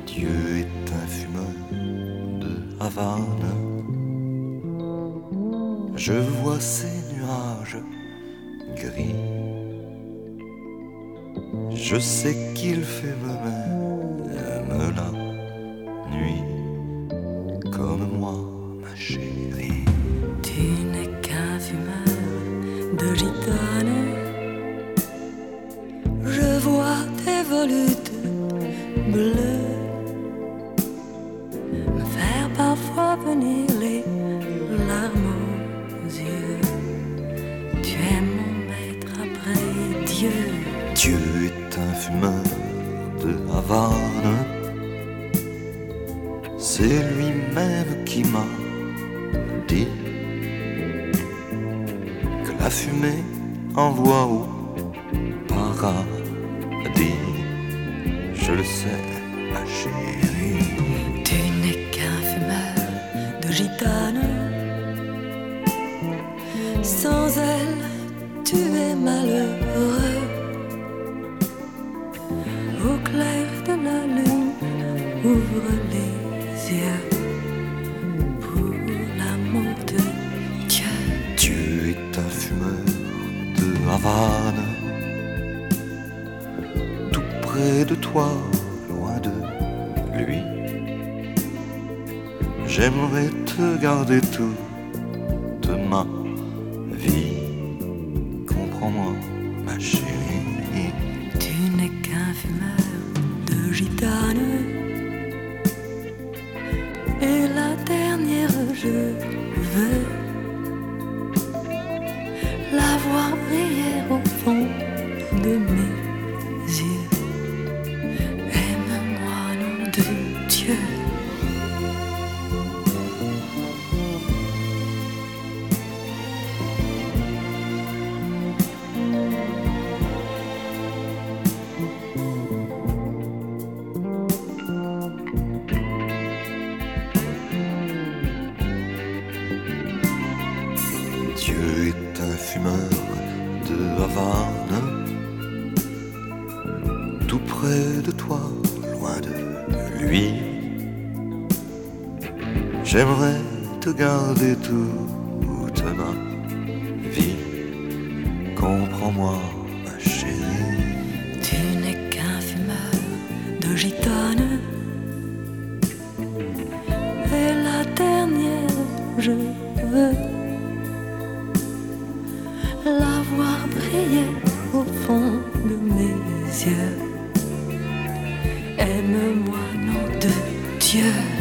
Dieu est un fumeur de Havane. Je vois ces nuages gris. Je sais qu'il fait même la nuit comme moi, ma chérie. Tu n'es qu'un fumeur de gitane. Je vois tes volutes bleues me faire parfois venir les larmes aux yeux. Tu es mon maître après Dieu. Dieu est un fumeur de Havane. C'est lui-même qui m'a dit que la fumée envoie au paradis. Je le sais, ma chérie. Tu n'es qu'un fumeur de gitane. Sans elle, tu es malheureux. Au clair de la lune, ouvre les yeux pour l'amour de Dieu. Dieu est un fumeur de Havane. Tout près de toi, loin de lui. J'aimerais te garder toute ma vie. Comprends-moi, ma chérie. Tu n'es qu'un fumeur de gitane. Et la dernière, je veux la voir briller au fond de mes yeux. Aime-moi, nom de Dieu. Dieu est un fumeur de Havane. Tout près de toi, loin de lui. J'aimerais te garder toute ma vie. Comprends-moi, ma chérie. Tu n'es qu'un fumeur de gitane. Et la dernière, je veux la voir briller au fond de mes yeux. Aime-moi, nom de Dieu.